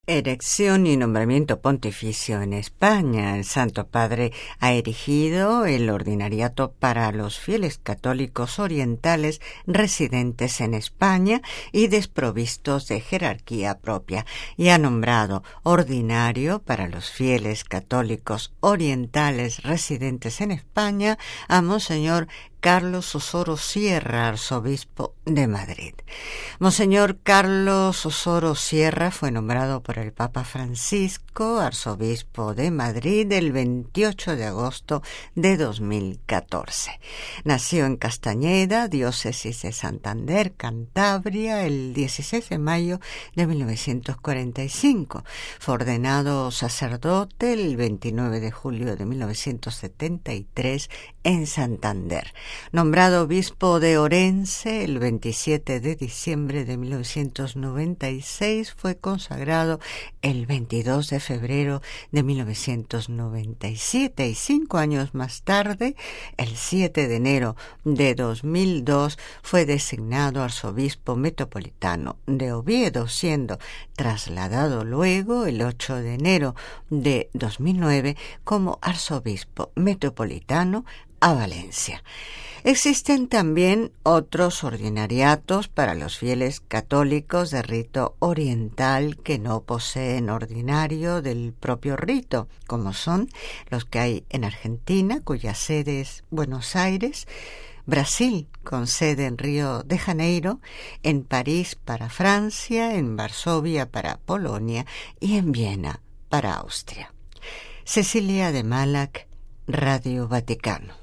Erección y nombramiento pontificio en España. El Santo Padre ha erigido el ordinariato para los fieles católicos orientales residentes en España y desprovistos de jerarquía propia, y ha nombrado ordinario para los fieles católicos orientales residentes en España a Monseñor Carlos Osoro Sierra, arzobispo de Madrid. Monseñor Carlos Osoro Sierra fue nombrado por el Papa Francisco arzobispo de Madrid el 28 de agosto de 2014. Nació en Castañeda, diócesis de Santander, Cantabria, el 16 de mayo de 1945. Fue ordenado sacerdote el 29 de julio de 1973 en Santander. Nombrado obispo de Orense el 27 de diciembre de 1996, fue consagrado el 22 de febrero de 1997 y 5 años más tarde, el 7 de enero de 2002, fue designado arzobispo metropolitano de Oviedo, siendo trasladado luego el 8 de enero de 2009 como arzobispo metropolitano a Valencia. Existen también otros ordinariatos para los fieles católicos de rito oriental que no poseen ordinario del propio rito, como son los que hay en Argentina, cuya sede es Buenos Aires, Brasil, con sede en Río de Janeiro, en París para Francia, en Varsovia para Polonia y en Viena para Austria. Cecilia de Malac, Radio Vaticano.